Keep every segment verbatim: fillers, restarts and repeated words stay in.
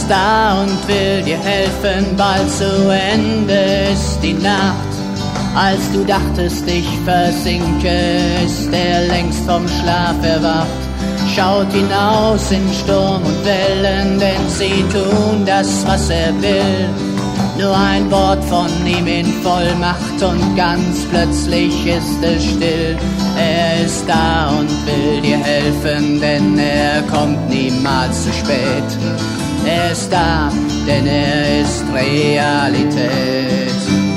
ist da und will dir helfen, bald zu Ende ist die Nacht. Als du dachtest, ich versinke, ist er längst vom Schlaf erwacht. Schaut hinaus in Sturm und Wellen, denn sie tun das, was er will. Nur ein Wort von ihm in Vollmacht und ganz plötzlich ist es still. Er ist da und will dir helfen, denn er kommt niemals zu spät. Er ist da, denn er ist Realität.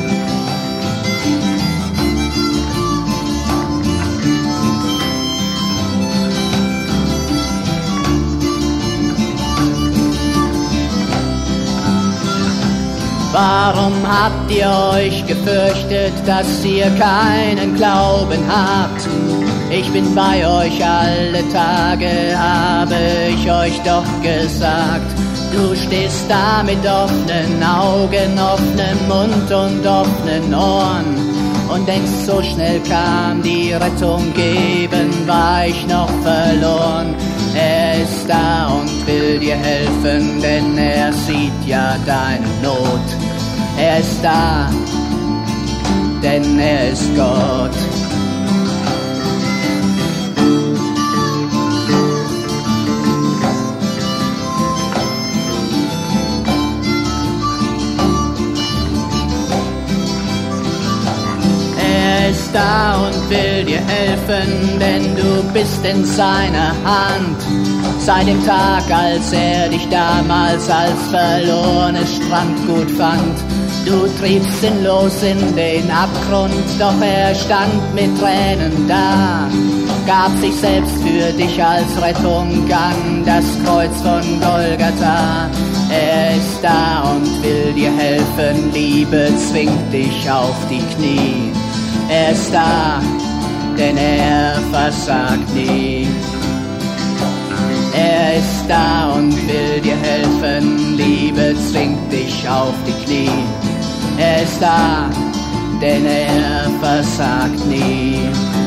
Warum habt ihr euch gefürchtet, dass ihr keinen Glauben habt? Ich bin bei euch alle Tage, habe ich euch doch gesagt. Du stehst da mit offenen Augen, offenem Mund und offenen Ohren und denkst, so schnell kam die Rettung, geben war ich noch verloren. Er ist da und will dir helfen, denn er sieht ja deine Not. Er ist da, denn er ist Gott. Er ist da und will dir helfen, denn du bist in seiner Hand. Seit dem Tag, als er dich damals als verlorenes Strandgut fand. Du triebst sinnlos in den Abgrund, doch er stand mit Tränen da, gab sich selbst für dich als Rettung an das Kreuz von Golgatha. Er ist da und will dir helfen, Liebe zwingt dich auf die Knie. Er ist da, denn er versagt nie. Er ist da und will dir helfen, Liebe zwingt dich auf die Knie. Er ist da, denn er versagt nie.